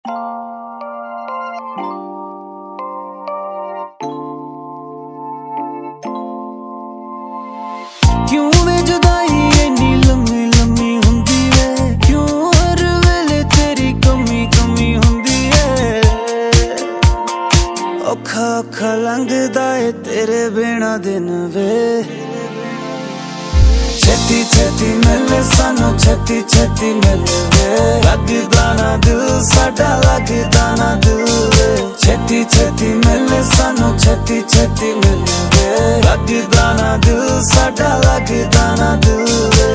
क्यों वे जुदाई इन्नी लम्मी लम्मी हुंदी है, क्यों हर वेले तेरी कमी कमी हुंदी है। औखा औखा लंघदा है तेरे बिना दिन वे, छेती छेती मिले सानू छेती छेती मिले वे। लगदा ना दिल साडा लगदा ना दिल वे, छेती छेती मिले सानू छेती छेती मिले वे। लगदा ना दिल साडा लगदा ना दिल वे।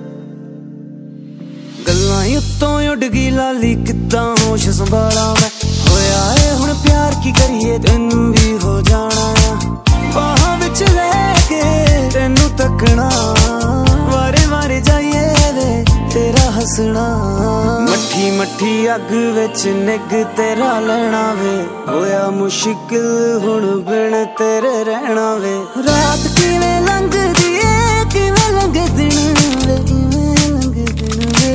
गल्लां उत्तों उड़ गई लाली किद्दां होश संभाला मैं, होया है हुण प्यार की करिए तेनू भी हो जाना आ। बाहां विच लैके तेनू तकना, वारे वारे जाइए वे तेरा हसना। मट्ठी मट्ठी अग विच निग तेरा लैना वे, होया मुश्किल हुण बिन तेरे रहना वे। रात किवें लंघदी ए किवें लंघे दिन वे, किवें लंघे दिन वे।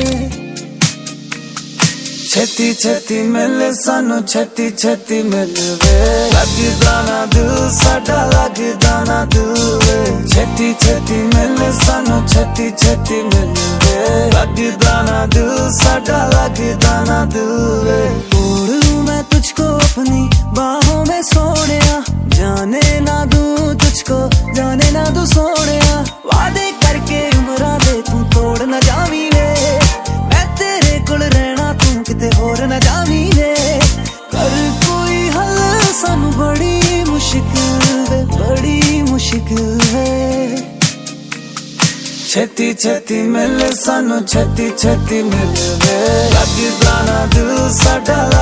छेती छेती मिले सानू छेती छेती मिले वे। लगदा ना दिल साडा लगदा ना दिल वे, छेती छेती मिले सानू छेती छेती मिले वे। लगदा ना दिल साडा लगदा ना दिल वे। ओढ़ लूं मैं तुझको अपनी बाहों में सोनिया, जाने ना दूं तुझको जाने ना दूं सोनिया। वादे करके उमरा दे तू तोड़ ना जावी वे, मैं तेरे कोल रहना तू किते होर ना जावी वे। कर कोई हल सानू बड़ी मुश्किल वे, बड़ी मुश्किल है। छेती छेती मिले सानू छेती छेती मिले वे। लगदा ना दिल साडा